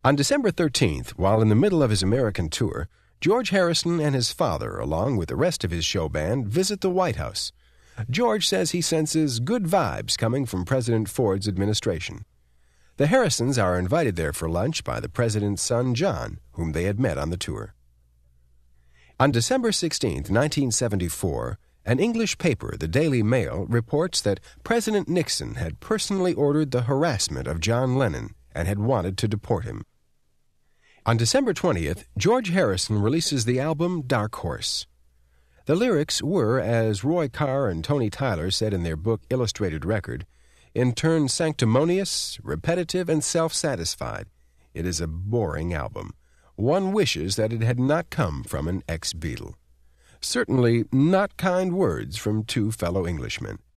On December 13th, while in the middle of his American tour, George Harrison and his father, along with the rest of his show band, visit the White House. George says he senses good vibes coming from President Ford's administration. The Harrisons are invited there for lunch by the president's son, John, whom they had met on the tour. On December 16, 1974, an English paper, the Daily Mail, reports that President Nixon had personally ordered the harassment of John Lennon and had wanted to deport him. On December 20th, George Harrison releases the album Dark Horse. The lyrics were, as Roy Carr and Tony Tyler said in their book Illustrated Record, in turn sanctimonious, repetitive, and self-satisfied. It is a boring album. One wishes that it had not come from an ex-Beatle. Certainly not kind words from two fellow Englishmen.